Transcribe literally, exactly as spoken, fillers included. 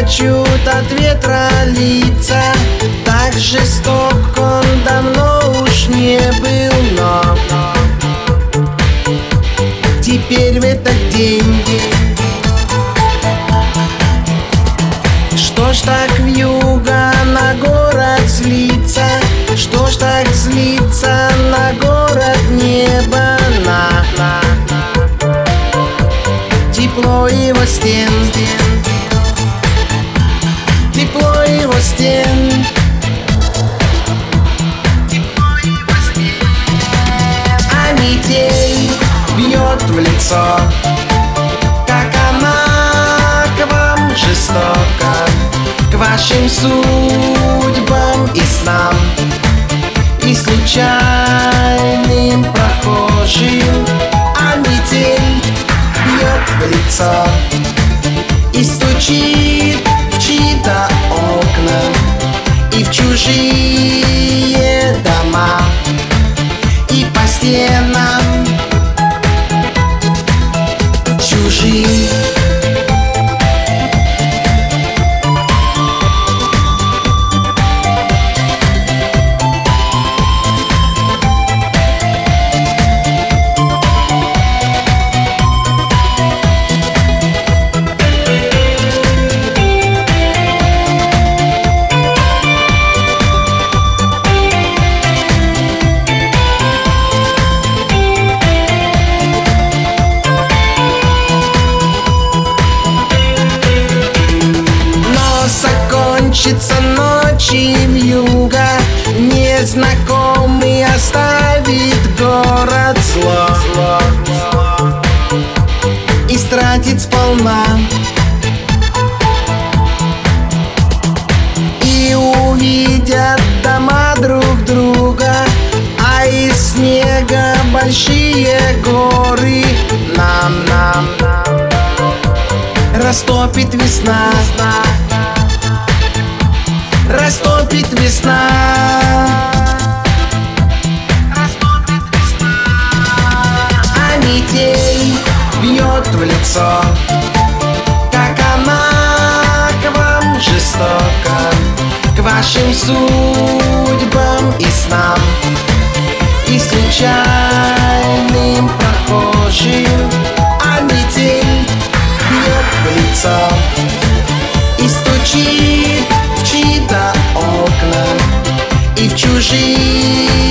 плачут от ветра лица. Так жесток он давно уж не был, но теперь в этот день. Что ж так вьюга на город злится? Что ж так злится на город небо? На, на, тепло его стен, тепло его стен, а метель бьет в лицо, как она к вам жестока, к вашим судьбам и снам, и случайным прохожим. А метель бьет в лицо и стучит в чьи-то окна и в чужие дома, и по стенам чужим. Кончится ночи вьюга, незнакомый оставит город зло, зло, зло, и стратит сполна, и увидят дома друг друга, а из снега большие горы нам, нам, нам растопит весна. Растопит весна, растопит весна, а метель бьет в лицо, как она к вам жестока, к вашим судьбам и снам, и случайным прохожим. А метель бьет в лицо и стучит в чьи-то окна и в чужие